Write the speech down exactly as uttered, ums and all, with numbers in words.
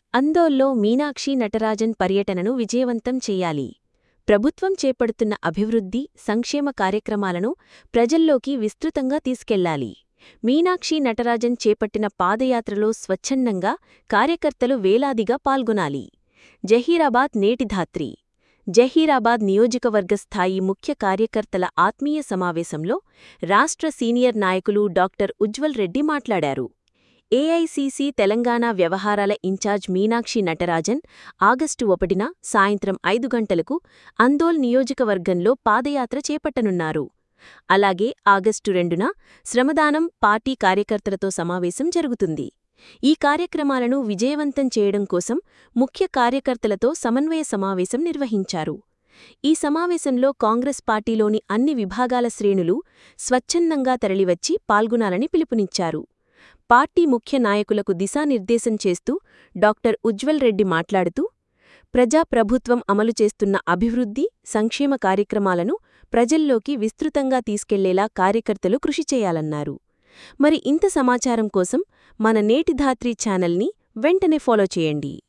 అందోల్లో మీనాక్షి నటరాజన్ పర్యటనను విజయవంతం చెయ్యాలి. ప్రభుత్వం చేపడుతున్న అభివృద్ధి, సంక్షేమ కార్యక్రమాలను ప్రజల్లోకి విస్తృతంగా తీసుకెళ్లాలి. మీనాక్షి నటరాజన్ చేపట్టిన పాదయాత్రలో స్వచ్ఛందంగా కార్యకర్తలు వేలాదిగా పాల్గొనాలి. జహీరాబాద్ నేటి ధాత్రి జహీరాబాద్ నియోజకవర్గ స్థాయి ముఖ్య కార్యకర్తల ఆత్మీయ సమావేశంలో రాష్ట్ర సీనియర్ నాయకులు డాక్టర్ ఉజ్వల్ రెడ్డి మాట్లాడారు. ఏఐసీసీ తెలంగాణ వ్యవహారాల ఇన్ఛార్జ్ మీనాక్షి నటరాజన్ ఆగస్టు ఒకటిన సాయంత్రం ఐదు గంటలకు అందోల్ నియోజకవర్గంలో పాదయాత్ర చేపట్టనున్నారు. అలాగే ఆగస్టు రెండున శ్రమదానం పార్టీ కార్యకర్తలతో సమావేశం జరుగుతుంది. ఈ కార్యక్రమాలను విజయవంతం చేయడం కోసం ముఖ్య కార్యకర్తలతో సమన్వయ సమావేశం నిర్వహించారు. ఈ సమావేశంలో కాంగ్రెస్ పార్టీలోని అన్ని విభాగాల శ్రేణులు స్వచ్ఛందంగా తరలివచ్చి పాల్గొనాలని పిలుపునిచ్చారు. పార్టీ ముఖ్య నాయకులకు దిశానిర్దేశం చేస్తూ డాక్టర్ ఉజ్వల్ రెడ్డి మాట్లాడుతూ, ప్రజా ప్రభుత్వం అమలు చేస్తున్న అభివృద్ధి, సంక్షేమ కార్యక్రమాలను ప్రజల్లోకి విస్తృతంగా తీసుకెళ్లేలా కార్యకర్తలు కృషి చేయాలన్నారు. మరి ఇంత సమాచారం కోసం మన నేటి ధాత్రి ఛానల్ని వెంటనే ఫాలో చేయండి.